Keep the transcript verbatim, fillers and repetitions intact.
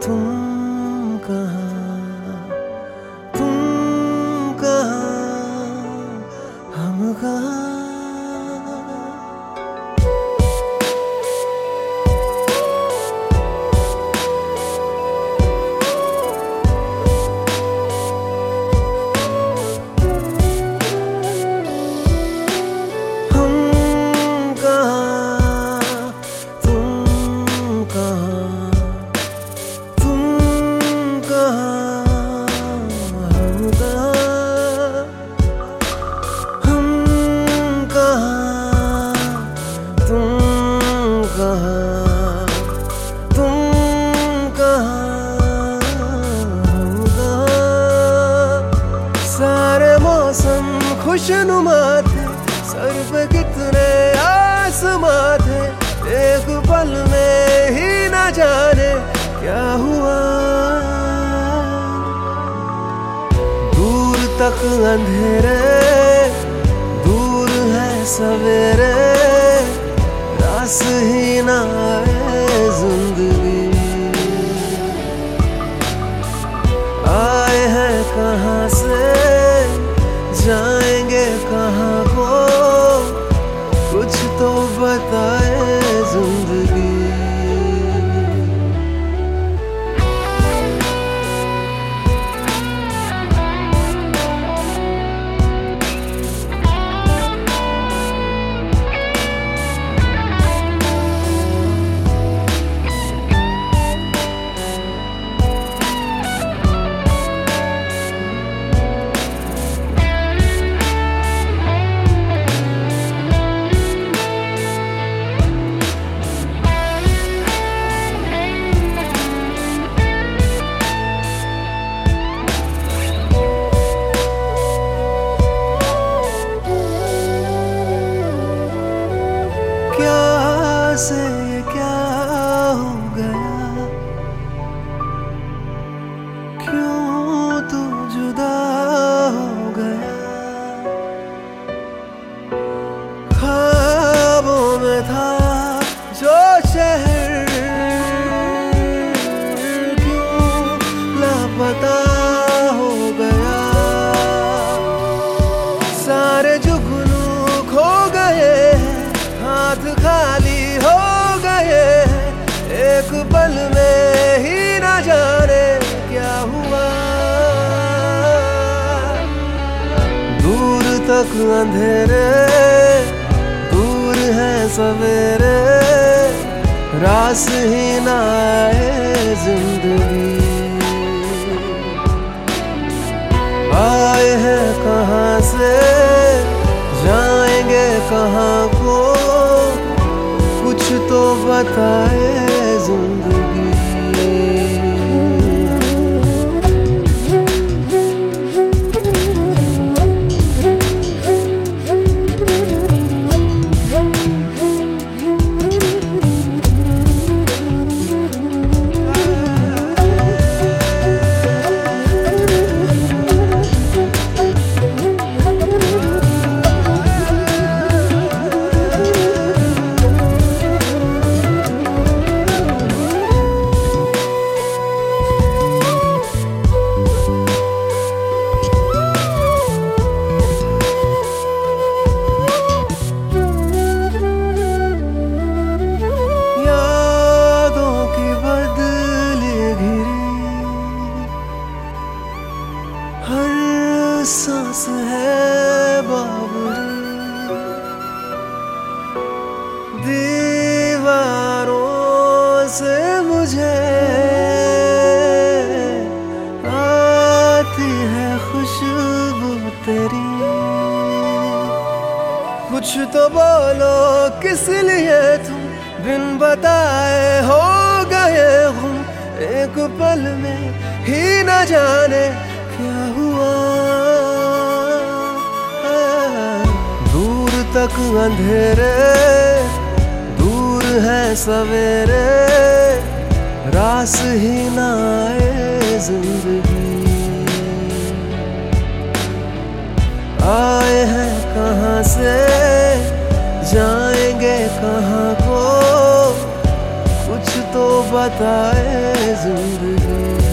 तुम कहाँ, तुम कहाँ, हम कहाँ। सारे मौसम खुशनुमा थे, सर पे कितने आसमां थे, एक पल में ही न जाने क्या हुआ। दूर तक अंधेरे, दूर है सवेरे, रास ही न आए जिंदगी। आए हैं कहाँ से, जाएंगे कहाँ को, कुछ तो बताए जिंदगी। क्या से ये क्या हो गया, क्यों तू जुदा हो गया। ख्वाबों में था जो शहर, क्यों लापता हो गया। सारे जुगनू खो गए, हाथ खाली हो गए, एक पल में ही न जाने क्या हुआ। दूर तक अंधेरे, दूर है सवेरे, रास ही न आए जिंदगी। आए हैं कहाँ से, जाएंगे कहाँ को, कुछ तो बताए जिंदगी। हर सांस है बावरी, दीवारों से मुझे आती है खुशबू तेरी। कुछ तो बोलो किस लिए तुम बिन बताए हो गए हम, एक पल में ही न जाने क्या हुआ। दूर तक अंधेरे, दूर है सवेरे, रास ही न आए जिंदगी। आए हैं कहाँ से, जाएंगे कहाँ को, कुछ तो बताए जिंदगी।